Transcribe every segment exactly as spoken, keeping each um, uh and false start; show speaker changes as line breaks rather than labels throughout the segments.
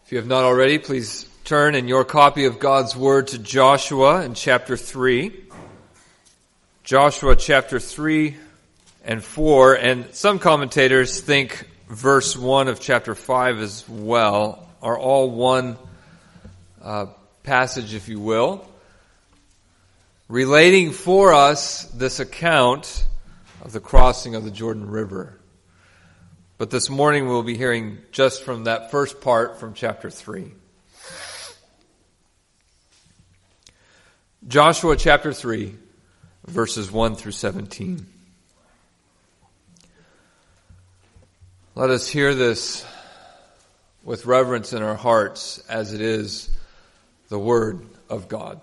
If you have not already, please turn in your copy of God's Word to Joshua in chapter three. Joshua chapter three and four, and some commentators think verse one of chapter five as well are all one uh, passage, if you will, relating for us this account of the crossing of the Jordan River. But this morning we'll be hearing just from that first part from chapter three. Joshua chapter three, verses one through seventeen. Let us hear this with reverence in our hearts as it is the Word of God.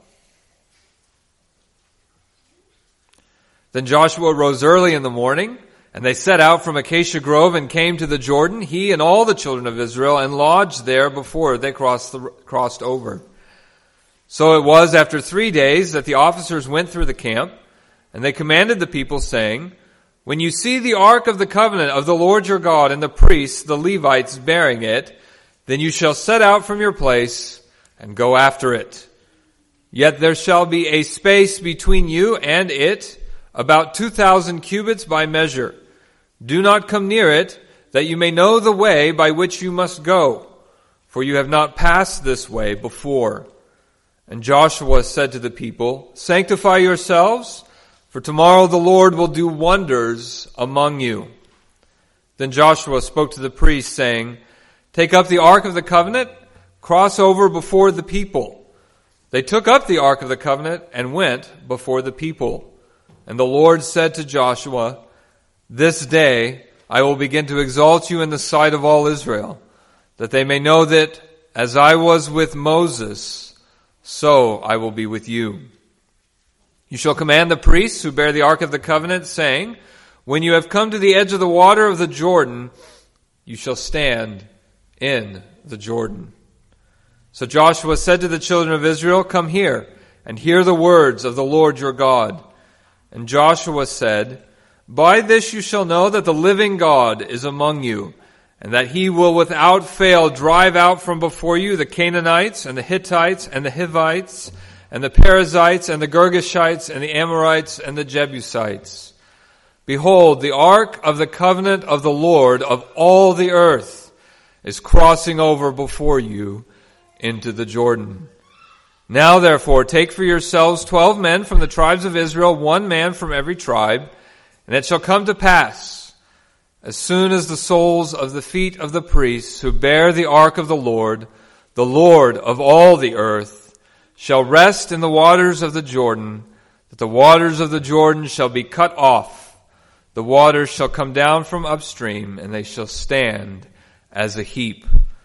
Then Joshua rose early in the morning, and they set out from Acacia Grove and came to the Jordan, he and all the children of Israel, and lodged there before they crossed, the, crossed over. So it was after three days that the officers went through the camp, and they commanded the people, saying, "When you see the ark of the covenant of the Lord your God and the priests, the Levites, bearing it, then you shall set out from your place and go after it. Yet there shall be a space between you and it, about two thousand cubits by measure. Do not come near it, that you may know the way by which you must go, for you have not passed this way before." And Joshua said to the people, "Sanctify yourselves, for tomorrow the Lord will do wonders among you." Then Joshua spoke to the priests, saying, "Take up the ark of the covenant, cross over before the people." They took up the ark of the covenant and went before the people. And the Lord said to Joshua, "This day I will begin to exalt you in the sight of all Israel, that they may know that as I was with Moses, so I will be with you. You shall command the priests who bear the ark of the covenant, saying, when you have come to the edge of the water of the Jordan, you shall stand in the Jordan." So Joshua said to the children of Israel, "Come here and hear the words of the Lord your God." And Joshua said, "By this you shall know that the living God is among you, and that he will without fail drive out from before you the Canaanites and the Hittites and the Hivites and the Perizzites and the Girgashites and the Amorites and the Jebusites. Behold, the ark of the covenant of the Lord of all the earth is crossing over before you into the Jordan. Now therefore take for yourselves twelve men from the tribes of Israel, one man from every tribe, and it shall come to pass, as soon as the soles of the feet of the priests who bear the ark of the Lord, the Lord of all the earth, shall rest in the waters of the Jordan, that the waters of the Jordan shall be cut off. The waters shall come down from upstream, and they shall stand as a heap."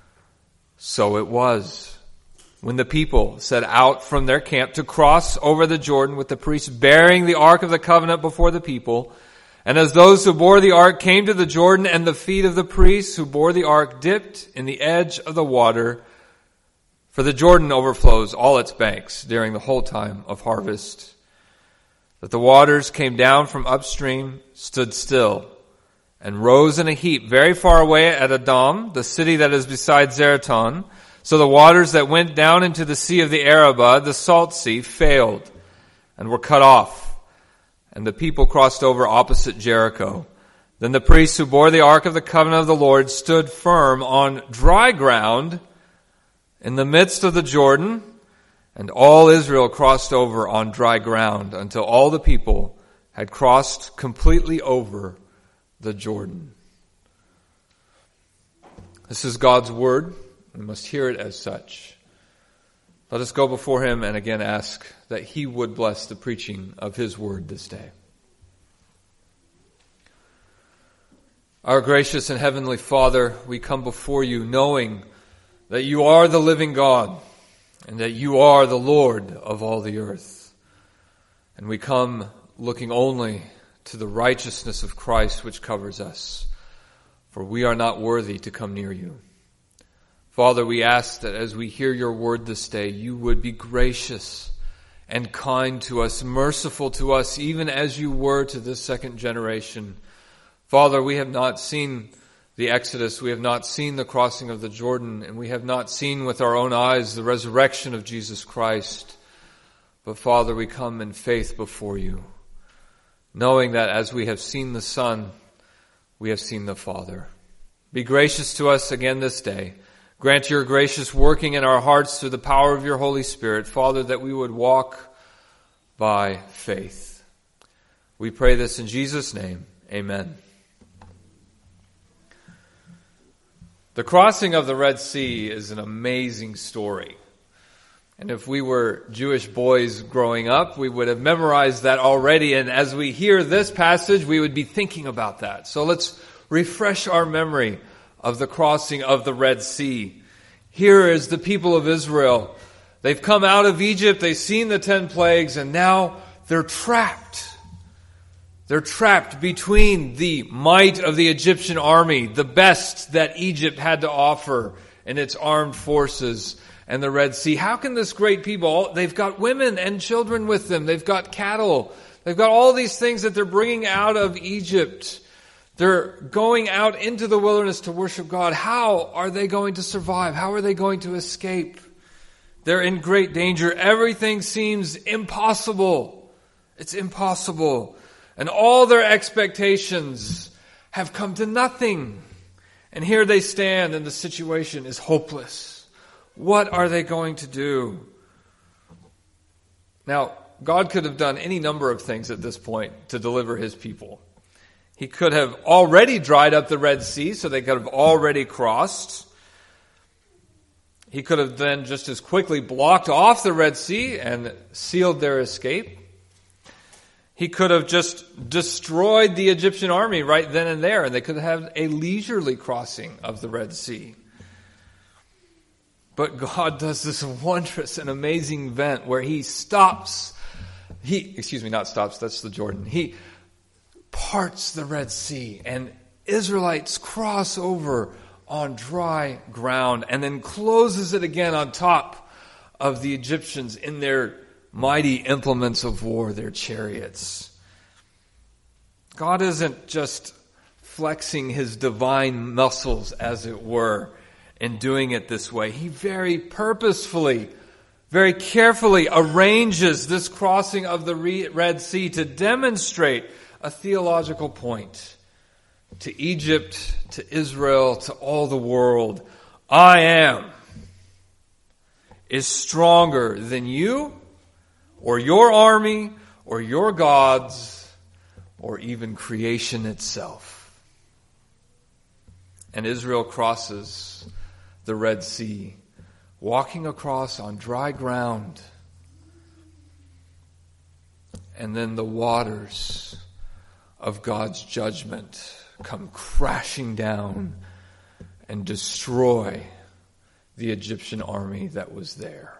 So it was, when the people set out from their camp to cross over the Jordan with the priests bearing the ark of the covenant before the people, and as those who bore the ark came to the Jordan, and the feet of the priests who bore the ark dipped in the edge of the water, for the Jordan overflows all its banks during the whole time of harvest, that the waters came down from upstream, stood still, and rose in a heap very far away at Adam, the city that is beside Zaretan. So the waters that went down into the sea of the Arabah, the salt sea, failed and were cut off, and the people crossed over opposite Jericho. Then the priests who bore the ark of the covenant of the Lord stood firm on dry ground in the midst of the Jordan, and all Israel crossed over on dry ground until all the people had crossed completely over the Jordan. This is God's word. We must hear it as such. Let us go before him and again ask that he would bless the preaching of his word this day. Our gracious and heavenly Father, we come before you knowing that you are the living God and that you are the Lord of all the earth. And we come looking only to the righteousness of Christ which covers us, for we are not worthy to come near you. Father, we ask that as we hear your word this day, you would be gracious and kind to us, merciful to us, even as you were to this second generation. Father, we have not seen the Exodus, we have not seen the crossing of the Jordan, and we have not seen with our own eyes the resurrection of Jesus Christ. But Father, we come in faith before you, knowing that as we have seen the Son, we have seen the Father. Be gracious to us again this day. Grant your gracious working in our hearts through the power of your Holy Spirit, Father, that we would walk by faith. We pray this in Jesus' name. Amen. The crossing of the Red Sea is an amazing story. And if we were Jewish boys growing up, we would have memorized that already. And as we hear this passage, we would be thinking about that. So let's refresh our memory of the crossing of the Red Sea. Here is the people of Israel. They've come out of Egypt, they've seen the ten plagues, and now they're trapped. They're trapped between the might of the Egyptian army, the best that Egypt had to offer in its armed forces, and the Red Sea. How can this great people, they've got women and children with them, they've got cattle, they've got all these things that they're bringing out of Egypt. They're going out into the wilderness to worship God. How are they going to survive? How are they going to escape? They're in great danger. Everything seems impossible. It's impossible. And all their expectations have come to nothing. And here they stand and the situation is hopeless. What are they going to do? Now, God could have done any number of things at this point to deliver his people. He could have already dried up the Red Sea, so they could have already crossed. He could have then just as quickly blocked off the Red Sea and sealed their escape. He could have just destroyed the Egyptian army right then and there, and they could have a leisurely crossing of the Red Sea. But God does this wondrous and amazing event where he stops, he, excuse me, not stops, that's the Jordan. He parts the Red Sea, and Israelites cross over on dry ground, and then closes it again on top of the Egyptians in their mighty implements of war, their chariots. God isn't just flexing his divine muscles, as it were, in doing it this way. He very purposefully, very carefully arranges this crossing of the Red Sea to demonstrate a theological point to Egypt, to Israel, to all the world. I am is stronger than you, or your army, or your gods, or even creation itself. And Israel crosses the Red Sea, walking across on dry ground. And then the waters of God's judgment come crashing down and destroy the Egyptian army that was there.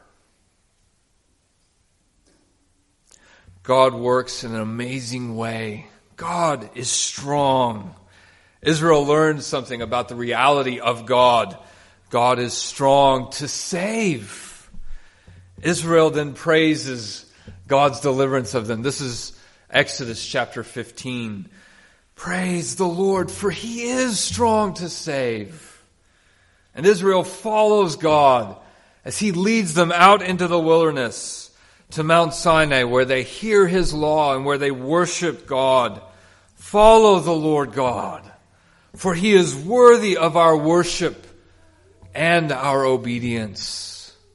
God works in an amazing way. God is strong. Israel learned something about the reality of God. God is strong to save. Israel then praises God's deliverance of them. This is Exodus chapter fifteen. Praise the Lord, for he is strong to save. And Israel follows God as he leads them out into the wilderness to Mount Sinai, where they hear his law and where they worship God. Follow the Lord God, for he is worthy of our worship and our obedience.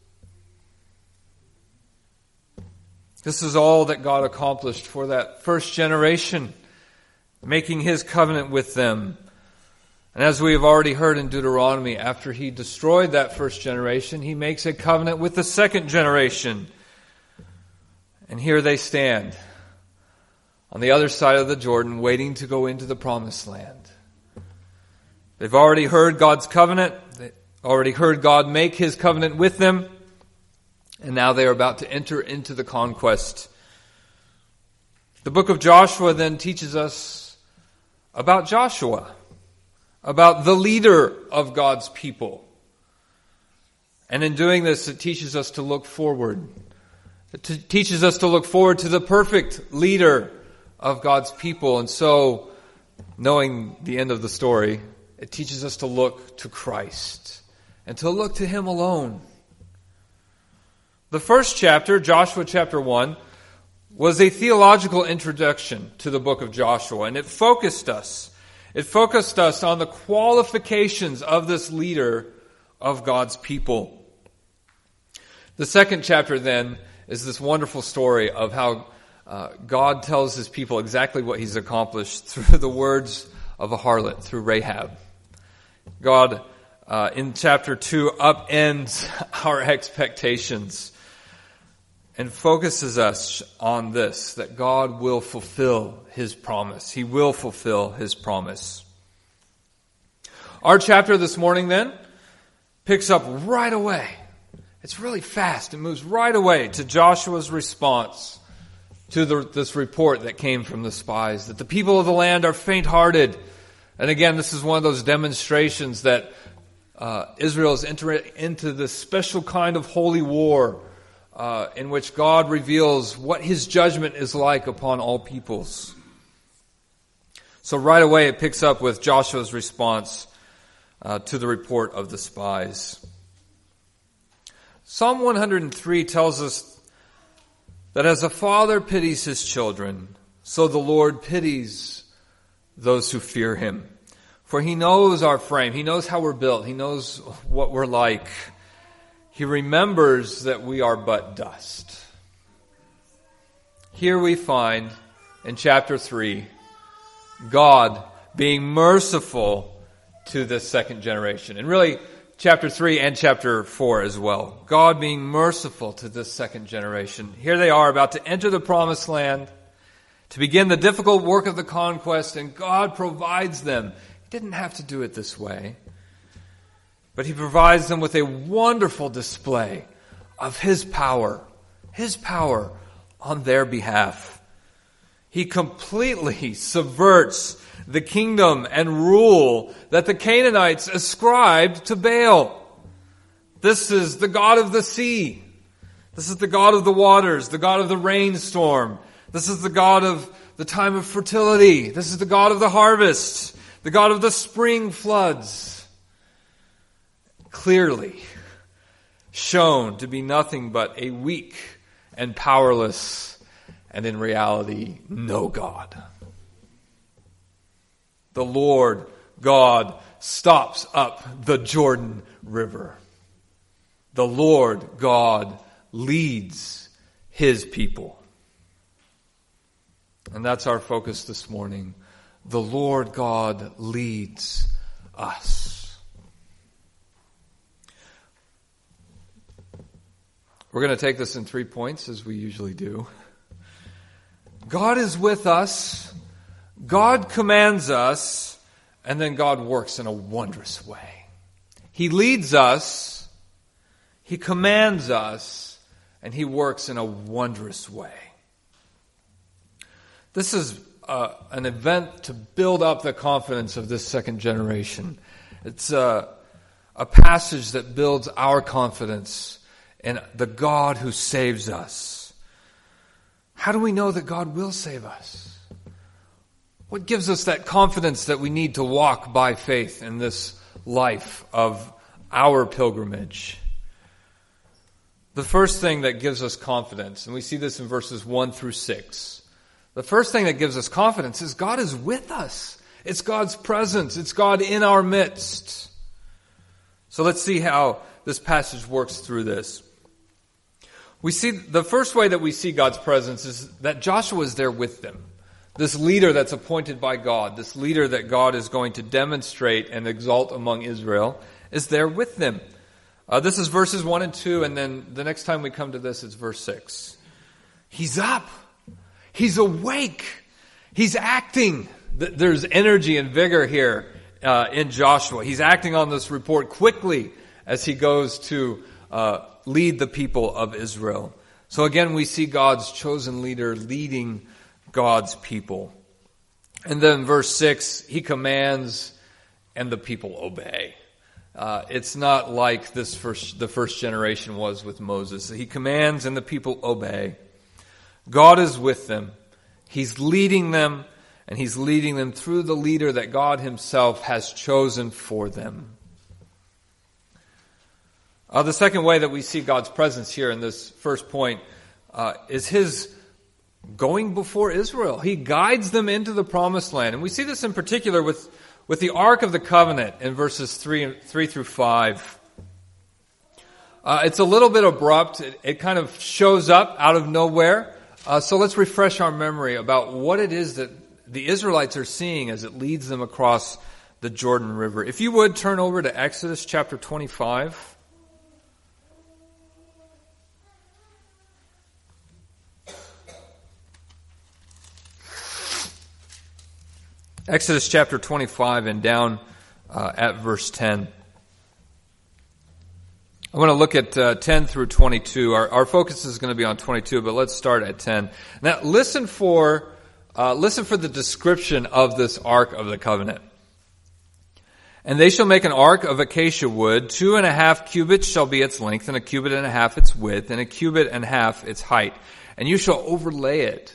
This is all that God accomplished for that first generation, making his covenant with them. And as we have already heard in Deuteronomy, after he destroyed that first generation, he makes a covenant with the second generation. And here they stand on the other side of the Jordan, waiting to go into the promised land. They've already heard God's covenant. They've already heard God make his covenant with them. And now they are about to enter into the conquest. The book of Joshua then teaches us about Joshua, about the leader of God's people. And in doing this, it teaches us to look forward. It t- teaches us to look forward to the perfect leader of God's people. And so, knowing the end of the story, it teaches us to look to Christ and to look to Him alone. The first chapter, Joshua chapter one, was a theological introduction to the book of Joshua, and it focused us. It focused us on the qualifications of this leader of God's people. The second chapter then is this wonderful story of how uh, God tells His people exactly what He's accomplished through the words of a harlot, through Rahab. God, uh, in chapter two, upends our expectations and focuses us on this, that God will fulfill His promise. He will fulfill His promise. Our chapter this morning then picks up right away. It's really fast. It moves right away to Joshua's response to the, this report that came from the spies, that the people of the land are faint-hearted. And again, this is one of those demonstrations that uh, Israel is entering into this special kind of holy war uh, in which God reveals what His judgment is like upon all peoples. So right away it picks up with Joshua's response uh, to the report of the spies. Psalm one hundred three tells us that as a father pities his children, so the Lord pities those who fear Him. For He knows our frame. He knows how we're built. He knows what we're like. He remembers that we are but dust. Here we find in chapter three, God being merciful to this second generation. And really, chapter three and chapter four as well. God being merciful to this second generation. Here they are about to enter the promised land, to begin the difficult work of the conquest, and God provides them. He didn't have to do it this way, but He provides them with a wonderful display of His power, His power on their behalf. He completely subverts the kingdom and rule that the Canaanites ascribed to Baal. This is the God of the sea. This is the God of the waters, the God of the rainstorm. This is the God of the time of fertility. This is the God of the harvest, the God of the spring floods. Clearly shown to be nothing but a weak and powerless, and in reality, no God. The Lord God stops up the Jordan River. The Lord God leads His people. And that's our focus this morning. The Lord God leads us. We're going to take this in three points, as we usually do. God is with us. God commands us, and then God works in a wondrous way. He leads us, He commands us, and He works in a wondrous way. This is uh, an event to build up the confidence of this second generation. It's uh, a passage that builds our confidence in the God who saves us. How do we know that God will save us? What gives us that confidence that we need to walk by faith in this life of our pilgrimage? The first thing that gives us confidence, and we see this in verses one through six, the first thing that gives us confidence is God is with us. It's God's presence. It's God in our midst. So let's see how this passage works through this. We see the first way that we see God's presence is that Joshua is there with them. This leader that's appointed by God, this leader that God is going to demonstrate and exalt among Israel, is there with them. Uh, this is verses one and two, and then the next time we come to this, it's verse six. He's up. He's awake. He's acting. There's energy and vigor here uh, in Joshua. He's acting on this report quickly as he goes to uh, lead the people of Israel. So again, we see God's chosen leader leading God's people. And then verse six, He commands and the people obey. Uh, it's not like this first, the first generation was with Moses. He commands and the people obey. God is with them. He's leading them, and he's leading them through the leader that God himself has chosen for them. Uh, the second way that we see God's presence here in this first point uh, is his going before Israel. He guides them into the promised land. And we see this in particular with, with the Ark of the Covenant in verses three, three through five. Uh, it's a little bit abrupt. It, it kind of shows up out of nowhere. Uh, so let's refresh our memory about what it is that the Israelites are seeing as it leads them across the Jordan River. If you would, turn over to Exodus chapter twenty-five. Exodus chapter twenty-five and down uh, at verse ten. I want to look at uh, ten through twenty-two. Our, our focus is going to be on twenty-two, but let's start at ten. Now, listen for uh, listen for the description of this Ark of the Covenant. And they shall make an ark of acacia wood. Two and a half cubits shall be its length, and a cubit and a half its width, and a cubit and a half its height. And you shall overlay it.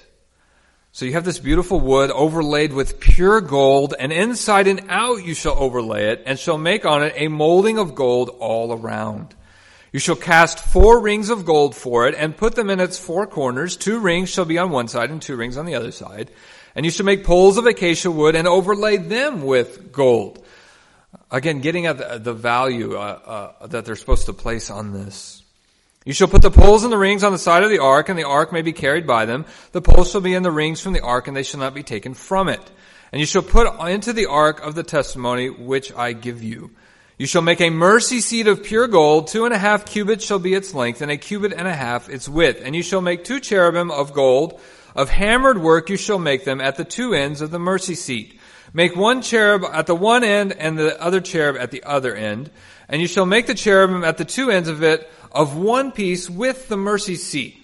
So you have this beautiful wood overlaid with pure gold, and inside and out you shall overlay it, and shall make on it a molding of gold all around. You shall cast four rings of gold for it, and put them in its four corners. Two rings shall be on one side, and two rings on the other side. And you shall make poles of acacia wood, and overlay them with gold. Again, getting at the, the value uh, uh, that they're supposed to place on this. You shall put the poles and the rings on the side of the ark, and the ark may be carried by them. The poles shall be in the rings from the ark, and they shall not be taken from it. And you shall put into the ark of the testimony which I give you. You shall make a mercy seat of pure gold. Two and a half cubits shall be its length, and a cubit and a half its width. And you shall make two cherubim of gold. Of hammered work you shall make them at the two ends of the mercy seat. Make one cherub at the one end, and the other cherub at the other end. And you shall make the cherubim at the two ends of it of one piece with the mercy seat.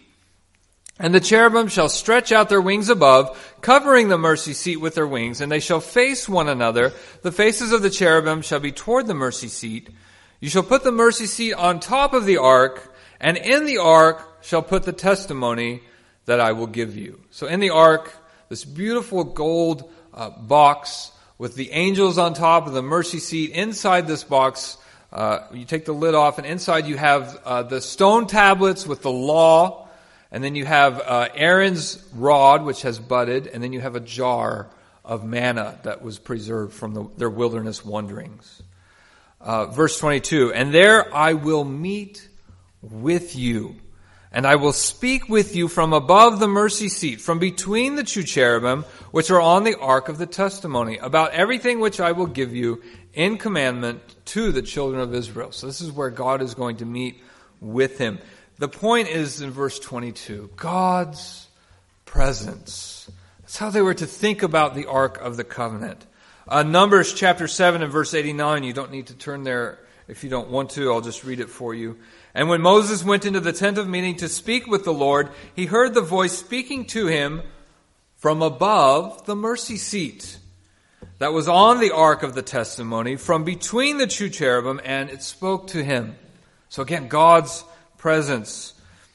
And the cherubim shall stretch out their wings above, covering the mercy seat with their wings, and they shall face one another. The faces of the cherubim shall be toward the mercy seat. You shall put the mercy seat on top of the ark, and in the ark shall put the testimony that I will give you. So in the ark, this beautiful gold uh, box with the angels on top of the mercy seat. Inside this box, Uh, you take the lid off, and inside you have uh, the stone tablets with the law, and then you have uh, Aaron's rod, which has budded, and then you have a jar of manna that was preserved from the, their wilderness wanderings. Uh, verse twenty-two, and there I will meet with you, and I will speak with you from above the mercy seat, from between the two cherubim, which are on the ark of the testimony, about everything which I will give you in commandment to the children of Israel. So this is where God is going to meet with him. The point is in verse twenty-two, God's presence. That's how they were to think about the Ark of the Covenant. Uh, Numbers chapter seven and verse eighty-nine, you don't need to turn there if you don't want to. I'll just read it for you. And when Moses went into the tent of meeting to speak with the Lord, he heard the voice speaking to him from above the mercy seat that was on the ark of the testimony, from between the two cherubim, and it spoke to him. So again, God's presence.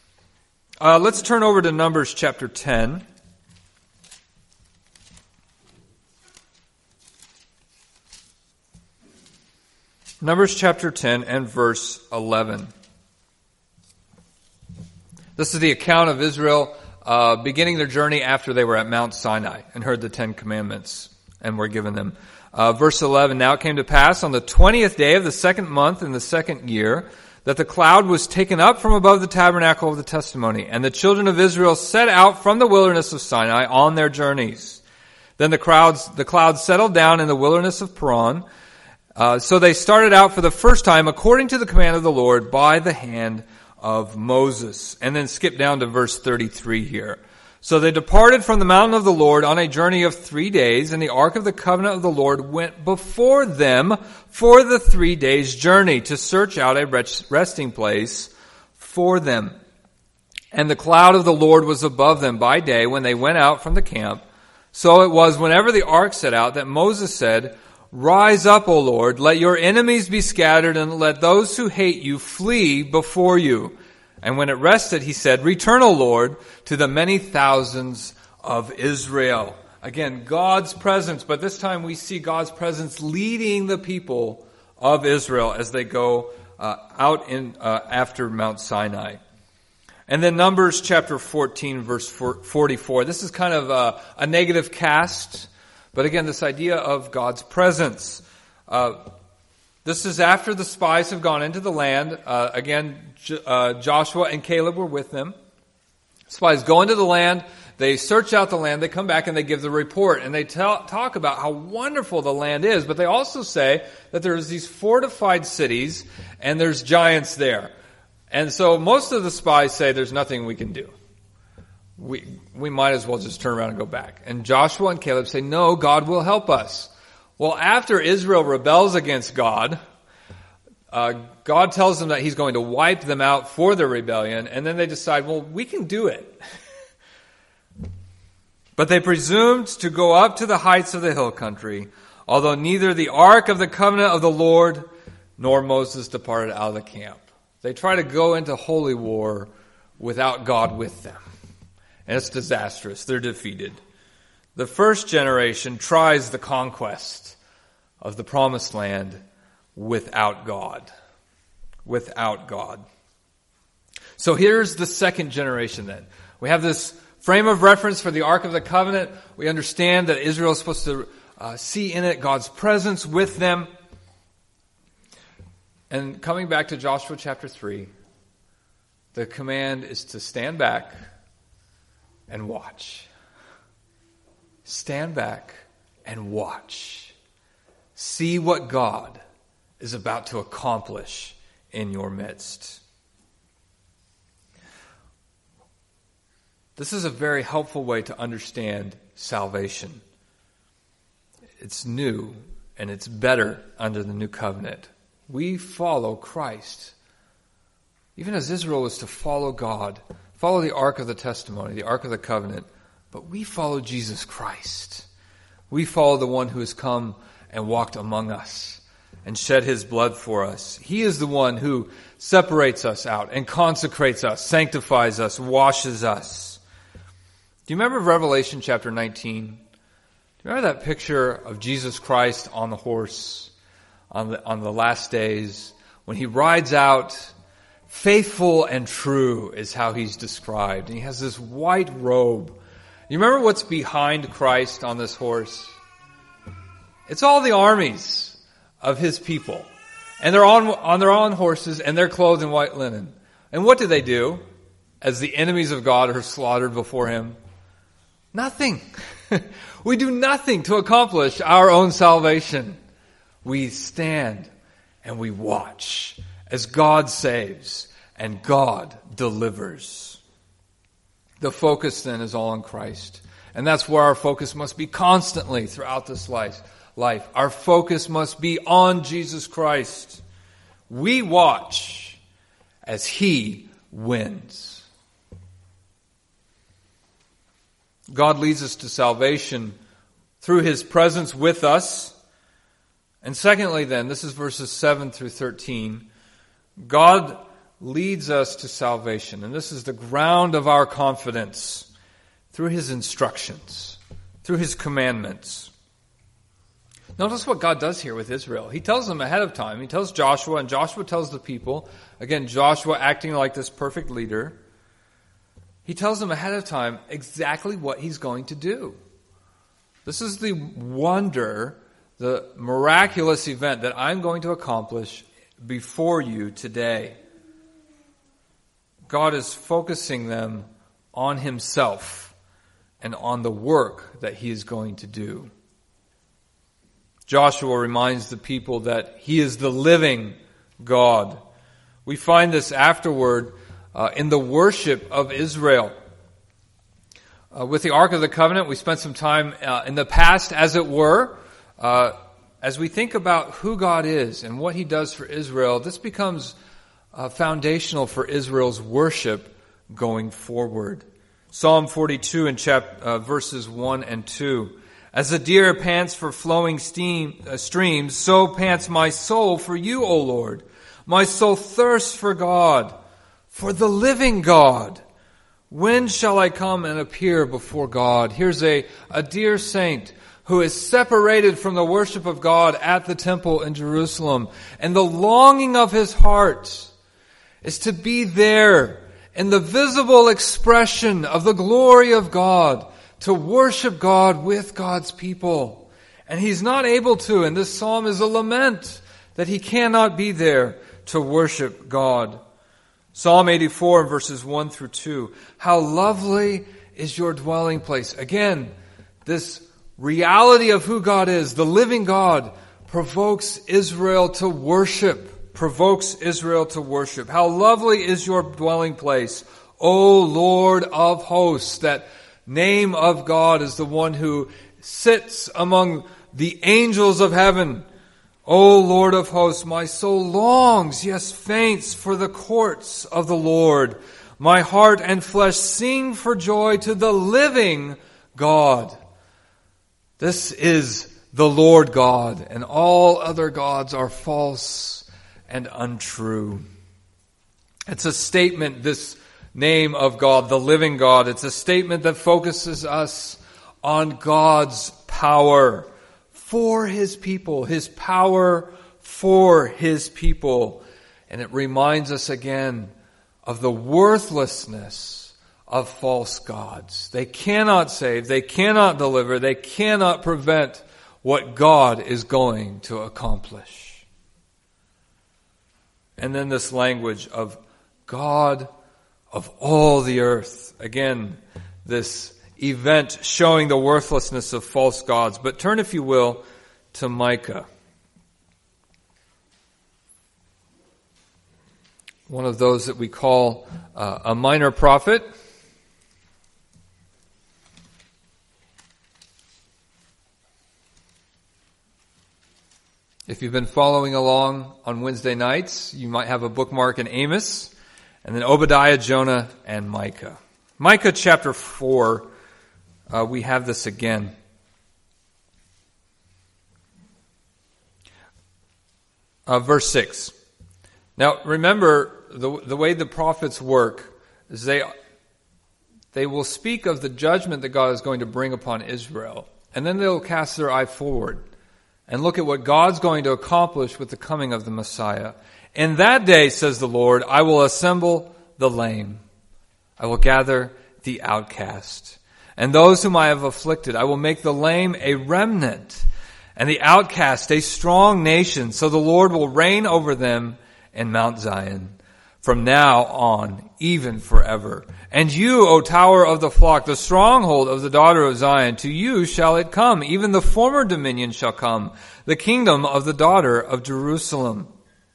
Uh, let's turn over to Numbers chapter ten. Numbers chapter ten and verse eleven. This is the account of Israel uh, beginning their journey after they were at Mount Sinai and heard the Ten Commandments and were given them. Uh, verse eleven, now it came to pass on the twentieth day of the second month in the second year that the cloud was taken up from above the tabernacle of the testimony, and the children of Israel set out from the wilderness of Sinai on their journeys. Then the crowds, the cloud settled down in the wilderness of Paran. Uh, so they started out for the first time according to the command of the Lord by the hand of Moses. And then skip down to verse thirty-three here. So they departed from the mountain of the Lord on a journey of three days, and the ark of the covenant of the Lord went before them for the three days' journey to search out a resting place for them. And the cloud of the Lord was above them by day when they went out from the camp. So it was whenever the ark set out that Moses said, rise up, O Lord, let your enemies be scattered, and let those who hate you flee before you. And when it rested, he said, return, O Lord, to the many thousands of Israel. Again, God's presence, but this time we see God's presence leading the people of Israel as they go uh, out in uh, after Mount Sinai. And then Numbers chapter fourteen, verse forty-four. This is kind of a, a negative cast, but again, this idea of God's presence. Uh, this is after the spies have gone into the land. Uh, again, J- uh, Joshua and Caleb were with them. Spies go into the land, they search out the land, they come back and they give the report, and they tell, talk about how wonderful the land is, but they also say that there's these fortified cities and there's giants there. And so most of the spies say there's nothing we can do. We we might as well just turn around and go back. And Joshua and Caleb say, no, God will help us. Well, after Israel rebels against God, uh, God tells them that he's going to wipe them out for their rebellion, and then they decide, well, we can do it. But they presumed to go up to the heights of the hill country, although neither the ark of the covenant of the Lord nor Moses departed out of the camp. They try to go into holy war without God with them. And it's disastrous. They're defeated. The first generation tries the conquest of the promised land without God. Without God. So here's the second generation then. We have this frame of reference for the Ark of the Covenant. We understand that Israel is supposed to uh, see in it God's presence with them. And coming back to Joshua chapter three, the command is to stand back and watch. Stand back and watch. See what God is about to accomplish in your midst. This is a very helpful way to understand salvation. It's new and it's better under the new covenant. We follow Christ. Even as Israel was to follow God, follow the Ark of the Testimony, the Ark of the Covenant, but we follow Jesus Christ. We follow the one who has come and walked among us and shed his blood for us. He is the one who separates us out and consecrates us, sanctifies us, washes us. Do you remember Revelation chapter nineteen? Do you remember that picture of Jesus Christ on the horse? On the, on the last days, when he rides out, faithful and true is how he's described. And he has this white robe. You remember what's behind Christ on this horse? It's all the armies of his people. And they're on, on their own horses, and they're clothed in white linen. And what do they do as the enemies of God are slaughtered before him? Nothing. We do nothing to accomplish our own salvation. We stand and we watch as God saves and God delivers. The focus then is all on Christ. And that's where our focus must be constantly throughout this life. life. Our focus must be on Jesus Christ. We watch as he wins. God leads us to salvation through his presence with us. And secondly then, this is verses seven through thirteen, God leads us to salvation. And this is the ground of our confidence through his instructions, through his commandments. Notice what God does here with Israel. He tells them ahead of time. He tells Joshua, and Joshua tells the people. Again, Joshua acting like this perfect leader. He tells them ahead of time exactly what he's going to do. This is the wonder, the miraculous event that I'm going to accomplish before you today. God is focusing them on himself and on the work that he is going to do. Joshua reminds the people that he is the living God. We find this afterward uh, in the worship of Israel. Uh, with the Ark of the Covenant, we spent some time uh, in the past, as it were. Uh, as we think about who God is and what he does for Israel, this becomes uh, foundational for Israel's worship going forward. Psalm forty-two in chap- uh, verses one and two. As the deer pants for flowing steam, uh, streams, so pants my soul for you, O Lord. My soul thirsts for God, for the living God. When shall I come and appear before God? Here's a, a dear saint who is separated from the worship of God at the temple in Jerusalem. And the longing of his heart is to be there in the visible expression of the glory of God, to worship God with God's people. And he's not able to, and this psalm is a lament that he cannot be there to worship God. Psalm eighty-four, verses one through two. How lovely is your dwelling place. Again, this reality of who God is, the living God, provokes Israel to worship. Provokes Israel to worship. How lovely is your dwelling place, O Lord of hosts. That name of God is the one who sits among the angels of heaven. O Lord of hosts, my soul longs, yes, faints for the courts of the Lord. My heart and flesh sing for joy to the living God. This is the Lord God, and all other gods are false and untrue. It's a statement, this name of God, the living God. It's a statement that focuses us on God's power for his people, his power for his people. And it reminds us again of the worthlessness of false gods. They cannot save, they cannot deliver, they cannot prevent what God is going to accomplish. And then this language of God of all the earth. Again, this event showing the worthlessness of false gods. But turn, if you will, to Micah. One of those that we call uh, a minor prophet. If you've been following along on Wednesday nights, you might have a bookmark in Amos, and then Obadiah, Jonah, and Micah. Micah chapter four, uh, we have this again. Uh, verse six. Now, remember, the the way the prophets work is they they will speak of the judgment that God is going to bring upon Israel, and then they'll cast their eye forward and look at what God's going to accomplish with the coming of the Messiah. In that day, says the Lord, I will assemble the lame. I will gather the outcast. And those whom I have afflicted, I will make the lame a remnant, and the outcast a strong nation. So the Lord will reign over them in Mount Zion, from now on, even forever. And you, O tower of the flock, the stronghold of the daughter of Zion, to you shall it come. Even the former dominion shall come, the kingdom of the daughter of Jerusalem.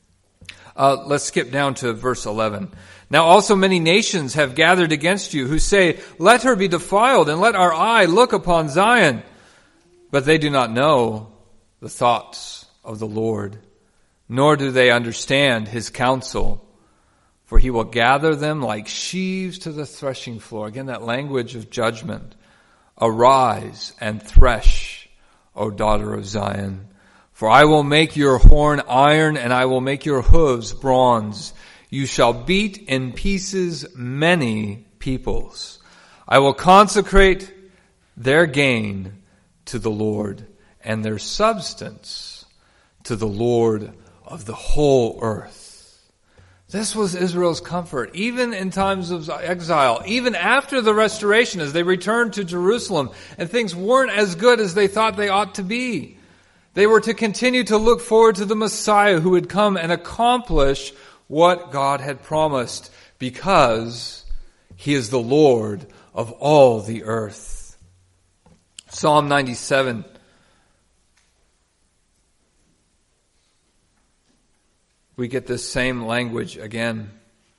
Uh, let's skip down to verse eleven. Now also many nations have gathered against you, who say, let her be defiled, and let our eye look upon Zion. But they do not know the thoughts of the Lord, nor do they understand his counsel. For he will gather them like sheaves to the threshing floor. Again, that language of judgment. Arise and thresh, O daughter of Zion. For I will make your horn iron, and I will make your hooves bronze. You shall beat in pieces many peoples. I will consecrate their gain to the Lord, and their substance to the Lord of the whole earth. This was Israel's comfort, even in times of exile, even after the restoration, as they returned to Jerusalem, and things weren't as good as they thought they ought to be. They were to continue to look forward to the Messiah who would come and accomplish what God had promised, because he is the Lord of all the earth. Psalm ninety-seven. We get this same language again.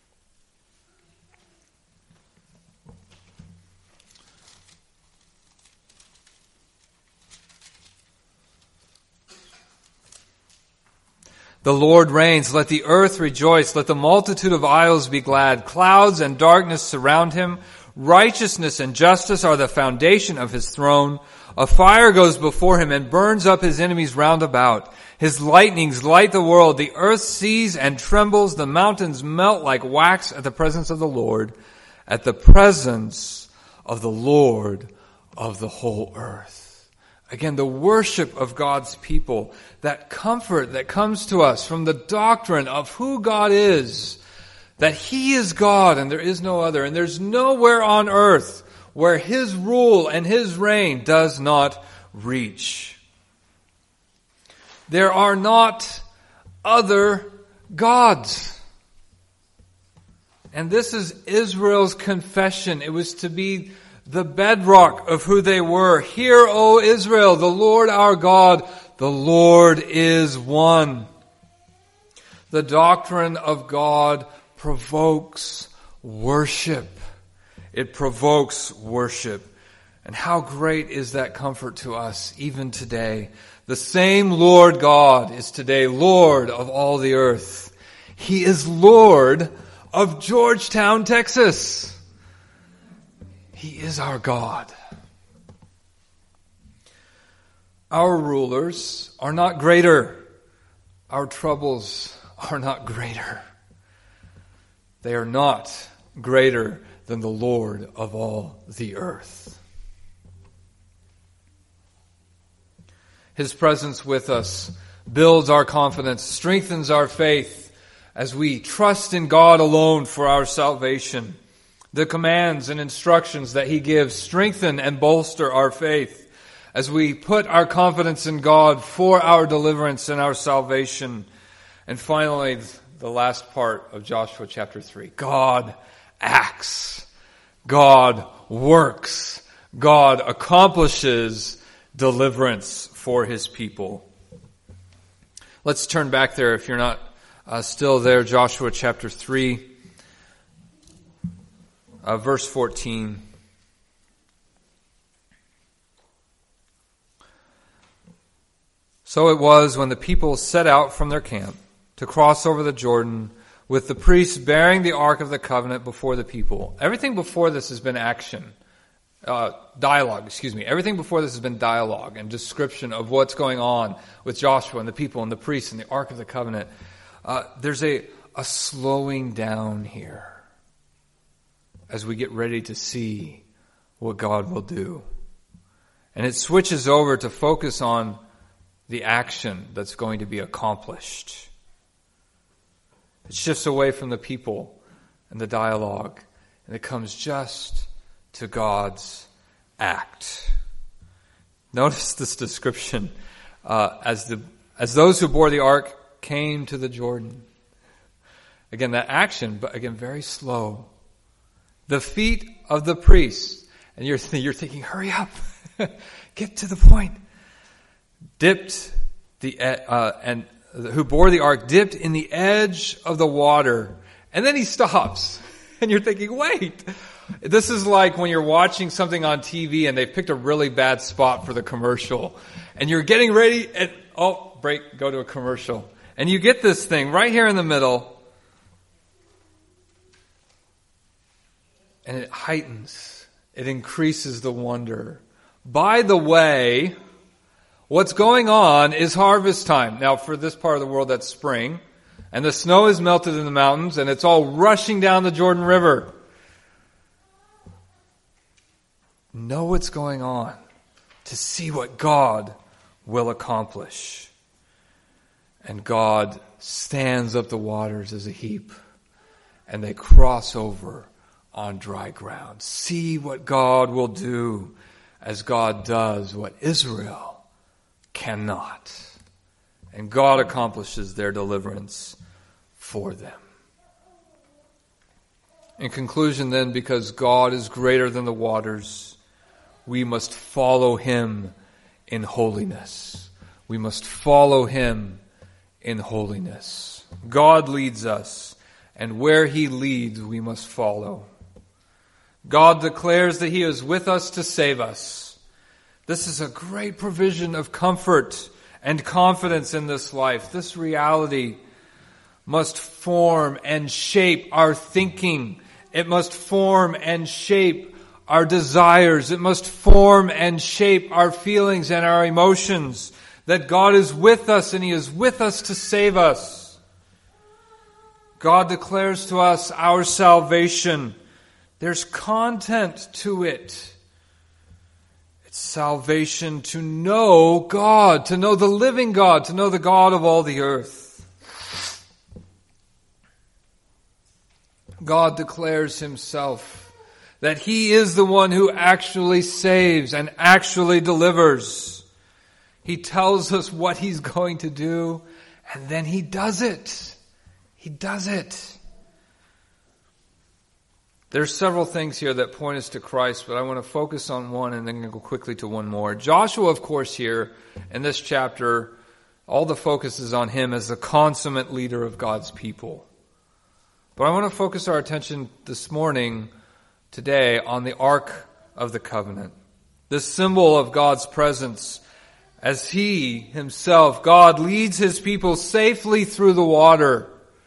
The Lord reigns. Let the earth rejoice. Let the multitude of isles be glad. Clouds and darkness surround him. Righteousness and justice are the foundation of his throne. A fire goes before him and burns up his enemies round about. His lightnings light the world. The earth sees and trembles. The mountains melt like wax at the presence of the Lord, at the presence of the Lord of the whole earth. Again, the worship of God's people, that comfort that comes to us from the doctrine of who God is, that He is God and there is no other, and there's nowhere on earth where His rule and His reign does not reach. There are not other gods. And this is Israel's confession. It was to be the bedrock of who they were. Hear, O Israel, the Lord our God, the Lord is one. The doctrine of God provokes worship. It provokes worship. And how great is that comfort to us even today. The same Lord God is today Lord of all the earth. He is Lord of Georgetown, Texas. He is our God. Our rulers are not greater. Our troubles are not greater. They are not greater than the Lord of all the earth. His presence with us builds our confidence, strengthens our faith as we trust in God alone for our salvation. The commands and instructions that He gives strengthen and bolster our faith as we put our confidence in God for our deliverance and our salvation. And finally, the last part of Joshua chapter three. God acts. God works. God accomplishes deliverance for His people. Let's turn back there if you're not uh, still there. Joshua chapter three, uh, verse fourteen. So it was when the people set out from their camp to cross over the Jordan with the priests bearing the Ark of the Covenant before the people. Everything before this has been action. Uh, dialogue, excuse me. Everything before this has been dialogue and description of what's going on with Joshua and the people and the priests and the Ark of the Covenant. Uh, there's a, a slowing down here as we get ready to see what God will do. And it switches over to focus on the action that's going to be accomplished. It shifts away from the people and the dialogue, and it comes just to God's act. Notice this description uh, as the as those who bore the ark came to the Jordan. Again, that action, but again, very slow. The feet of the priests, and you're you're thinking, hurry up, get to the point. Dipped the uh, and who bore the ark dipped in the edge of the water, and then he stops, and you're thinking, wait. This is like when you're watching something on T V and they've picked a really bad spot for the commercial, and you're getting ready, and oh, break, go to a commercial, and you get this thing right here in the middle, and it heightens, it increases the wonder. By the way, what's going on is harvest time. Now, for this part of the world, that's spring, and the snow is melted in the mountains, and it's all rushing down the Jordan River. Know what's going on to see what God will accomplish. And God stands up the waters as a heap, and they cross over on dry ground. See what God will do as God does what Israel cannot. And God accomplishes their deliverance for them. In conclusion then, because God is greater than the waters, we must follow Him in holiness. We must follow Him in holiness. God leads us, and where He leads, we must follow. God declares that He is with us to save us. This is a great provision of comfort and confidence in this life. This reality must form and shape our thinking. It must form and shape our desires. It must form and shape our feelings and our emotions. That God is with us and He is with us to save us. God declares to us our salvation. There's content to it. It's salvation to know God, to know the living God, to know the God of all the earth. God declares himself that he is the one who actually saves and actually delivers. He tells us what he's going to do, and then he does it. He does it. There's several things here that point us to Christ, but I want to focus on one and then go quickly to one more. Joshua, of course, here in this chapter, all the focus is on him as the consummate leader of God's people. But I want to focus our attention this morning, today, on the Ark of the Covenant. This symbol of God's presence as he himself, God, leads his people safely through the water.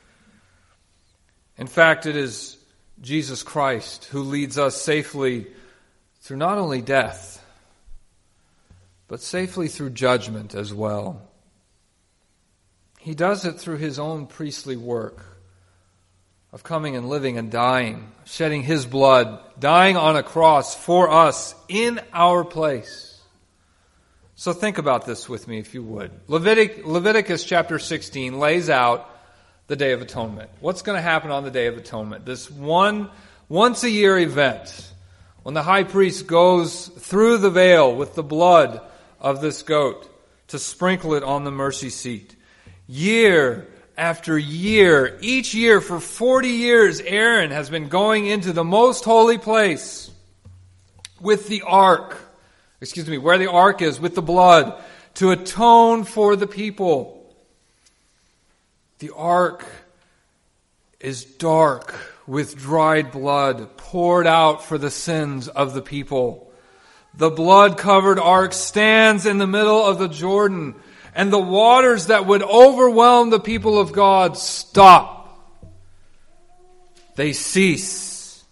In fact, it is Jesus Christ who leads us safely through not only death, but safely through judgment as well. He does it through his own priestly work of coming and living and dying, shedding his blood, dying on a cross for us in our place. So think about this with me, if you would. Levitic, Leviticus chapter sixteen lays out the Day of Atonement. What's going to happen on the Day of Atonement? This one once-a-year event when the high priest goes through the veil with the blood of this goat to sprinkle it on the mercy seat. Year after year, each year for forty years, Aaron has been going into the most holy place with the ark, excuse me, where the ark is, with the blood, to atone for the people. The ark is dark with dried blood poured out for the sins of the people. The blood-covered ark stands in the middle of the Jordan, and the waters that would overwhelm the people of God stop. They cease.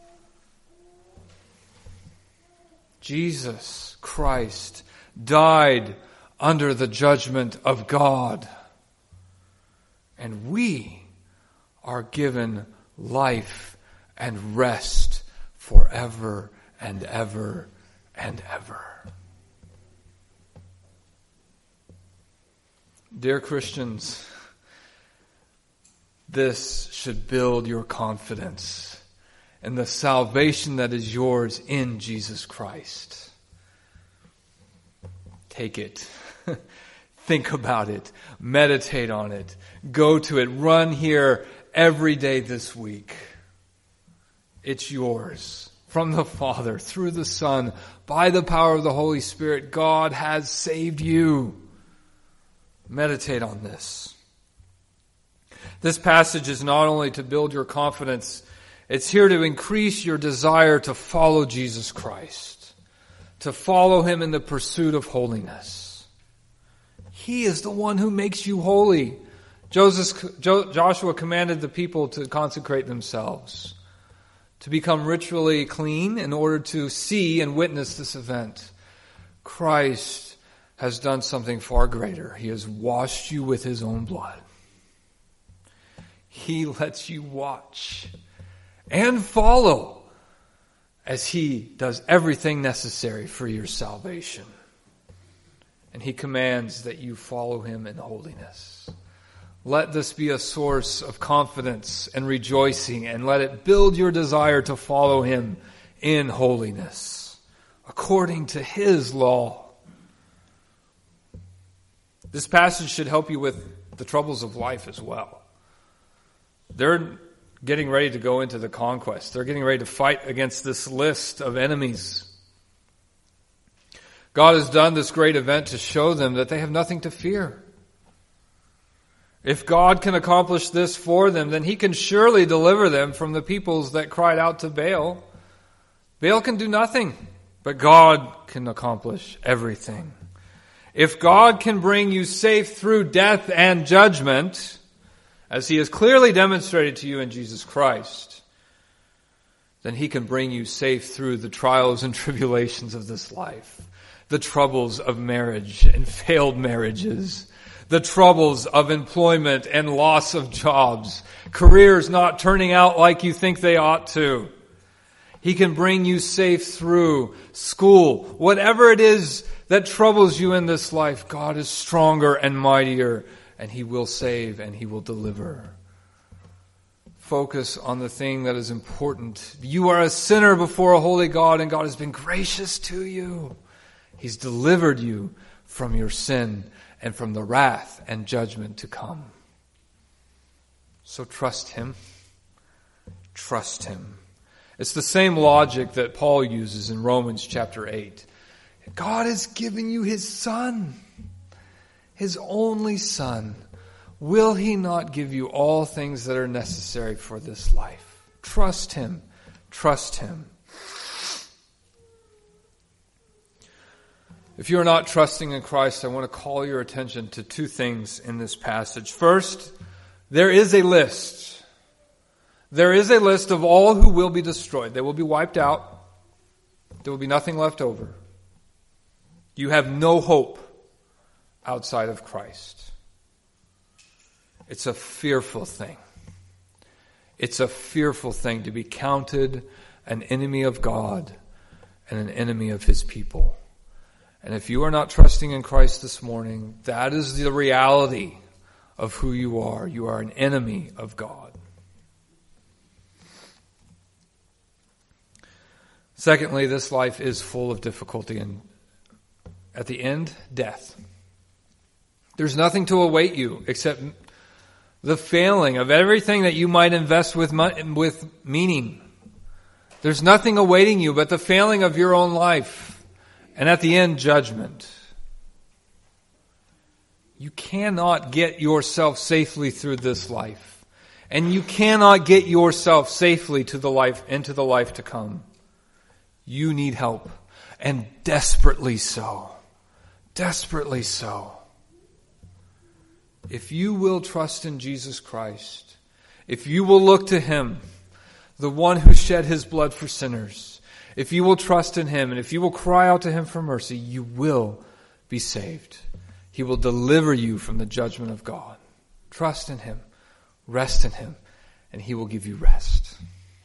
Jesus Christ died under the judgment of God. And we are given life and rest forever and ever and ever. Dear Christians, this should build your confidence in the salvation that is yours in Jesus Christ. Take it. Think about it. Meditate on it. Go to it. Run here every day this week. It's yours. From the Father, through the Son, by the power of the Holy Spirit, God has saved you. Meditate on this. This passage is not only to build your confidence, it's here to increase your desire to follow Jesus Christ, to follow him in the pursuit of holiness. He is the one who makes you holy. Joseph, Joshua commanded the people to consecrate themselves, to become ritually clean in order to see and witness this event. Christ has done something far greater. He has washed you with his own blood. He lets you watch and follow as he does everything necessary for your salvation. And he commands that you follow him in holiness. Let this be a source of confidence and rejoicing, and let it build your desire to follow him in holiness, according to his law. This passage should help you with the troubles of life as well. They're getting ready to go into the conquest. They're getting ready to fight against this list of enemies. God has done this great event to show them that they have nothing to fear. If God can accomplish this for them, then he can surely deliver them from the peoples that cried out to Baal. Baal can do nothing, but God can accomplish everything. If God can bring you safe through death and judgment, as he has clearly demonstrated to you in Jesus Christ, then he can bring you safe through the trials and tribulations of this life, the troubles of marriage and failed marriages, the troubles of employment and loss of jobs, careers not turning out like you think they ought to, He can bring you safe through school. Whatever it is that troubles you in this life, God is stronger and mightier, and He will save and He will deliver. Focus on the thing that is important. You are a sinner before a holy God, and God has been gracious to you. He's delivered you from your sin and from the wrath and judgment to come. So trust Him. Trust Him. It's the same logic that Paul uses in Romans chapter eight. God has given you His Son, His only Son. Will He not give you all things that are necessary for this life? Trust Him. Trust Him. If you are not trusting in Christ, I want to call your attention to two things in this passage. First, there is a list. There is a list of all who will be destroyed. They will be wiped out. There will be nothing left over. You have no hope outside of Christ. It's a fearful thing. It's a fearful thing to be counted an enemy of God and an enemy of His people. And if you are not trusting in Christ this morning, that is the reality of who you are. You are an enemy of God. Secondly, this life is full of difficulty, and at the end, death. There's nothing to await you except the failing of everything that you might invest with with meaning. There's nothing awaiting you but the failing of your own life, and at the end, judgment. You cannot get yourself safely through this life, and you cannot get yourself safely to the life into the life to come. You need help, and desperately so. Desperately so. If you will trust in Jesus Christ, if you will look to Him, the one who shed His blood for sinners, if you will trust in Him, and if you will cry out to Him for mercy, you will be saved. He will deliver you from the judgment of God. Trust in Him, rest in Him, and He will give you rest.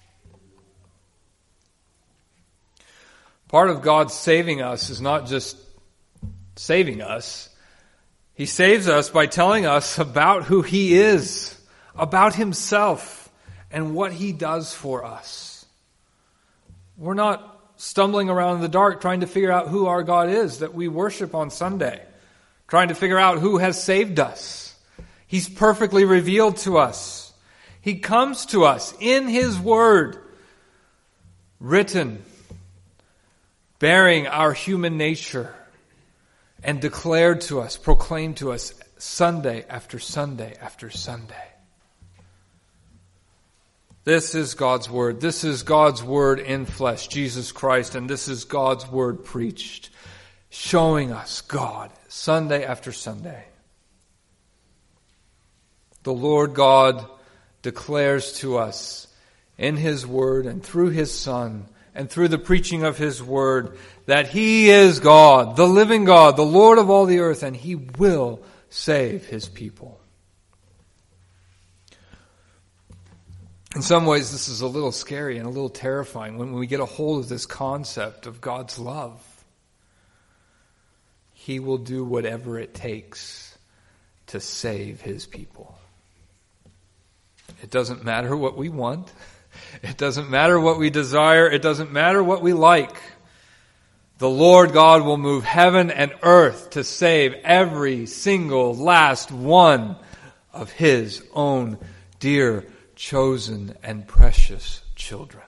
Part of God saving us is not just saving us. He saves us by telling us about who He is, about Himself, and what He does for us. We're not stumbling around in the dark trying to figure out who our God is that we worship on Sunday, trying to figure out who has saved us. He's perfectly revealed to us. He comes to us in His Word, written, bearing our human nature, and declared to us, proclaimed to us Sunday after Sunday after Sunday. This is God's Word. This is God's Word in flesh, Jesus Christ, and this is God's Word preached, showing us God Sunday after Sunday. The Lord God declares to us in His Word and through His Son and through the preaching of His Word that He is God, the living God, the Lord of all the earth, and He will save His people. In some ways, this is a little scary and a little terrifying when we get a hold of this concept of God's love. He will do whatever it takes to save His people. It doesn't matter what we want. It doesn't matter what we desire. It doesn't matter what we like. The Lord God will move heaven and earth to save every single last one of His own dear, chosen, and precious children.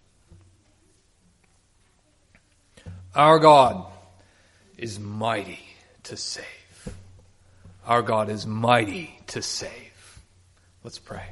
Our God is mighty to save. Our God is mighty to save. Let's pray.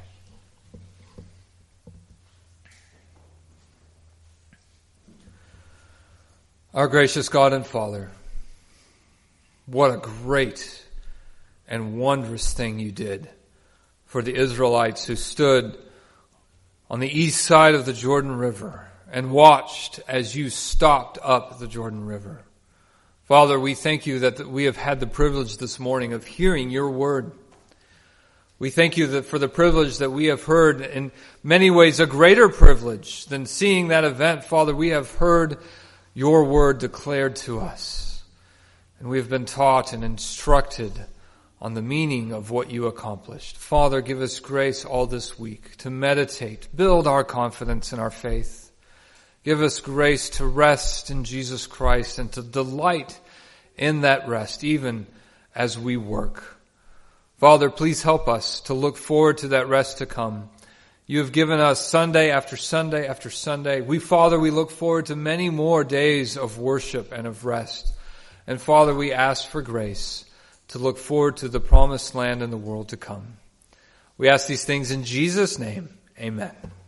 Our gracious God and Father, what a great and wondrous thing You did for the Israelites who stood on the east side of the Jordan River and watched as You stopped up the Jordan River. Father, we thank You that we have had the privilege this morning of hearing Your word. We thank you that for the privilege that we have heard, in many ways a greater privilege than seeing that event. Father, we have heard your word declared to us, and we have been taught and instructed on the meaning of what you accomplished. Father, give us grace all this week to meditate, build our confidence in our faith. Give us grace to rest in Jesus Christ and to delight in that rest, even as we work. Father, please help us to look forward to that rest to come. You have given us Sunday after Sunday after Sunday. We, Father, we look forward to many more days of worship and of rest. And Father, we ask for grace to look forward to the promised land and the world to come. We ask these things in Jesus' name. Amen.